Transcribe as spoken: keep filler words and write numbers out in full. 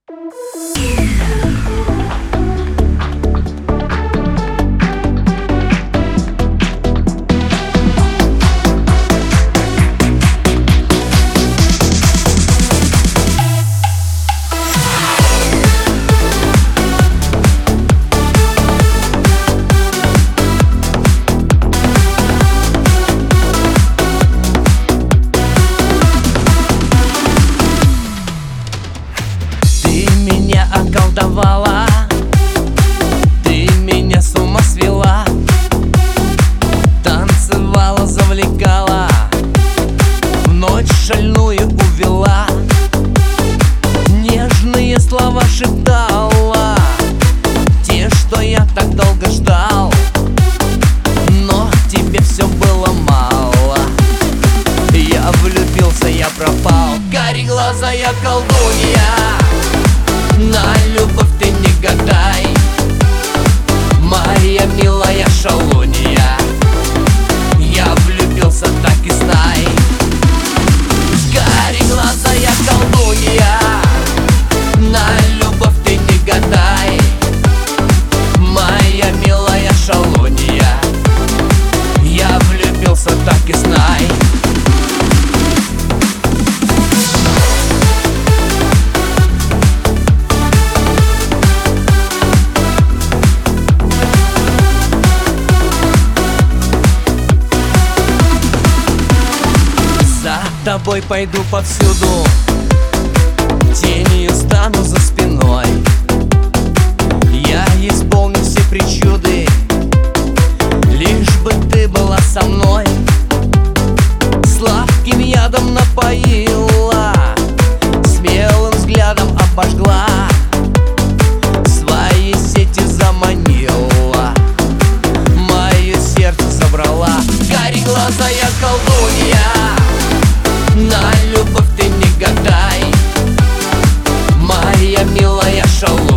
Околдовала, ты меня с ума свела, танцевала, завлекала, в ночь шальную увела, нежные слова шептала, те, что я так долго ждал, но тебе все было мало. Я влюбился, я пропал, кареглазая колдунья, на любовь ты не гадай, моя милая шалунья. Я влюбился, так и знай, кареглазая колдунья, на любовь ты не гадай, моя милая шалунья. Я влюбился, так и знай. За тобой пойду повсюду, тенью стану за спиной. Я исполню все причуды, лишь бы ты была со мной. Сладким ядом напоила, смелым взглядом обожгла, свои сети заманила, мое сердце забрала. Кареглазая колдунья, на любовь ты не гадай, моя милая шалунья.